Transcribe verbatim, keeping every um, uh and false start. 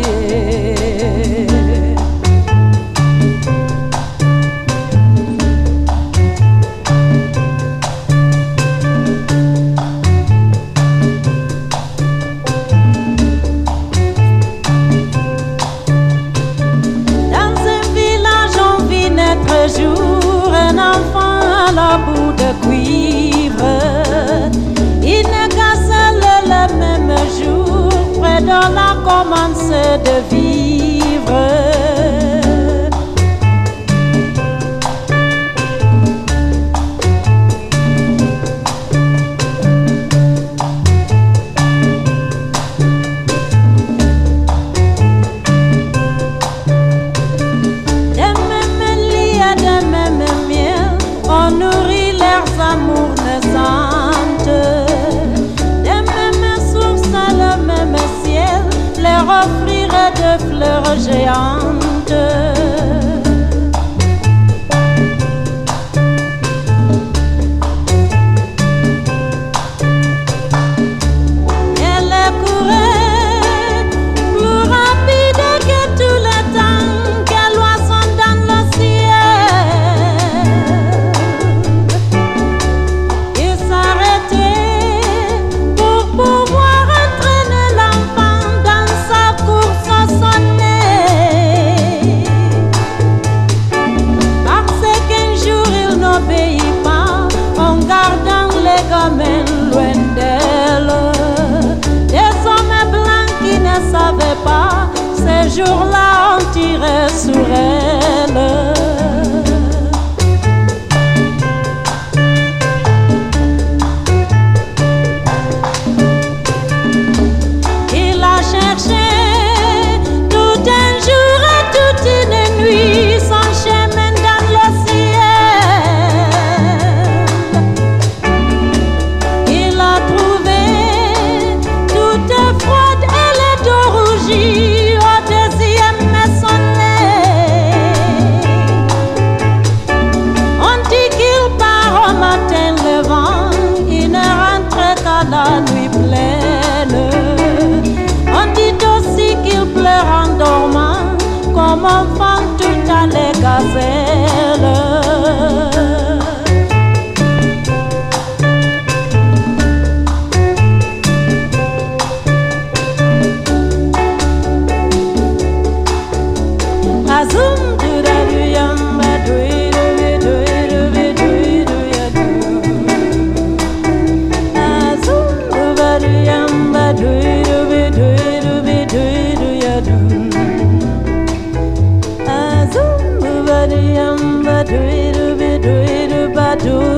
Jour, un enfant à la bout de cuivre, il ne casse le, le même jour, près de la commence de vivre. Offrirait de fleurs géantes. Elle courait plus rapide que tout le temps qu'elle oisonne dans le ciel. Il s'arrêtait pour pouvoir entraîner l'enfant dans sa course sonnée. Parce qu'un jour il n'obéit pas en gardant les gamins loin d'elle. Des hommes blancs qui ne savaient pas, ces jours-là on tirait sur elle. La nuit pleine, on dit aussi qu'il pleure en dormant, comme enfant tout à les gazelles. Azum du raduyam badui du du du du do